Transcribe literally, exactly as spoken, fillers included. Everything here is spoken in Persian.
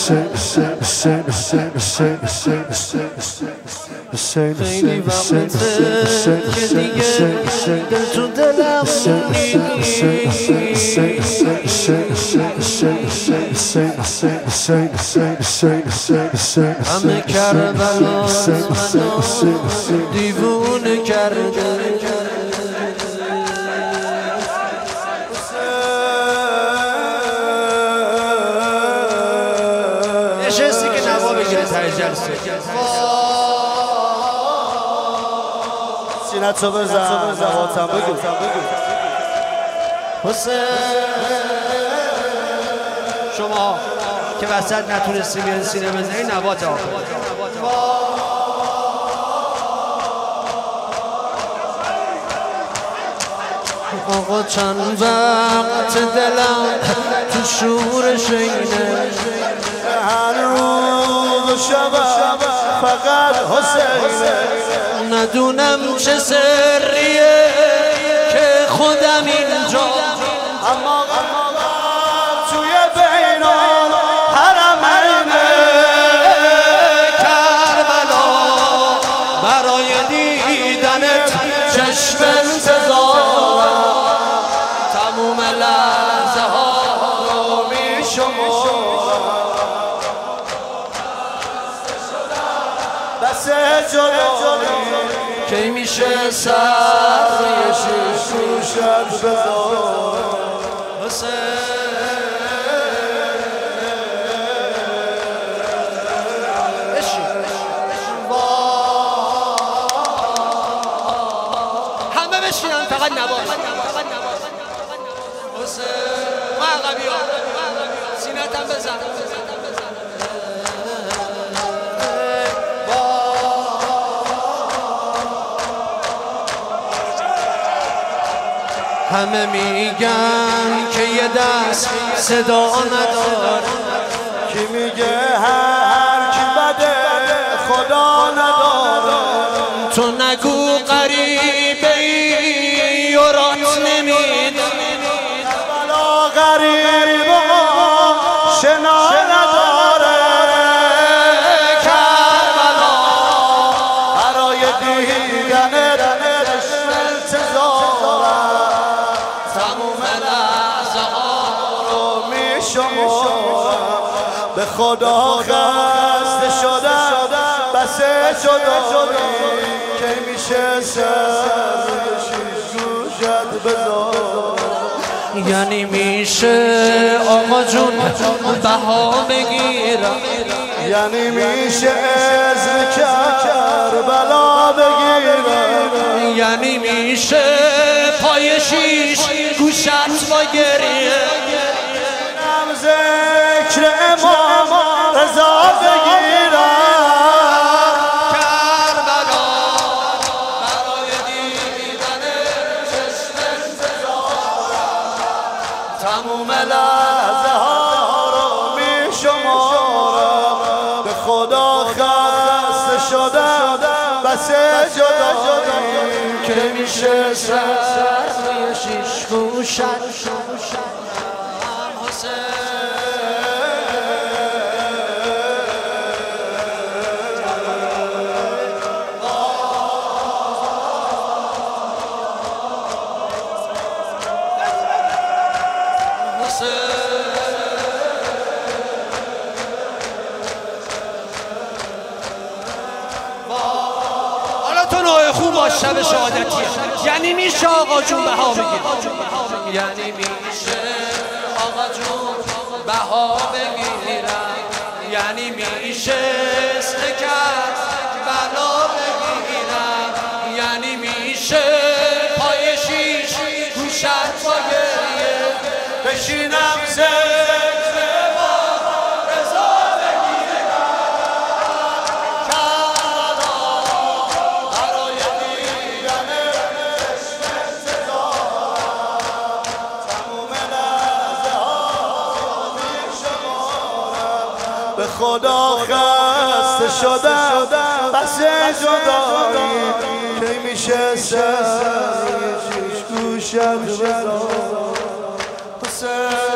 خیلی وقته که دیگه دل تو دلم همه کربلا منو دیوونه کرده نشستی که نوا بگیره ته جلسه سینتو بزن نواتم بگو حسین شما که وسط نتونستی بیان سینه بزنی نوات آقا آقا چند وقت دلم تو شورش اینه هر روز و شب فقط حسینه ندونم چه سریه که خودم اینجا اما توی بینان حرمینه کربلا برای دیدنت چشم انتظارم تموم لحظه ها رو می شمارم بس جدایی کی میشه سر یه شیش روشت بذارم حسین همه بشینن فقط نباش حسین ما عقبی ها سینتم بزن همه میگن که یه دست صدا نداره کی میگه هر کی بده خدا نداره تو نگو غریبه ای و رات نمیده بلا غریب شنا نداره کربلا برای دیدن دلش انتظارم تموم لحظه ها رو می شمارم به خدا خسته شدم بس جدایی که میشه سر شیش گوشت بذارم یعنی میشه آقا جون بها بگیرم یعنی میشه عزم کربلا بگیرم یعنی میشه پای شیش گوشت با گریه هم ذکر امام رضا بگیرم کربلا برای دیدن چشم انتظارم تموم لحظه ها رو می شمارم به خدا خسته شدم بس جدایی که میشه سر روی شیش گوشت حالا تو نوع خوب باش شب شهادتیه یعنی میشه آقا جون بها بگیر یعنی میشه آقا جون بها بگیرم یعنی میشه استکر بلا بگیرم یعنی میشه پای شیش گوشت با گریه بشینم ذکر امام رضا بگیرم کربلا برای دیدن چشم انتظارم تموم لحظه ها رو می شمارم به خدا خسته شدم بس جدایی که میشه سر شیش گوشت بذارم حسین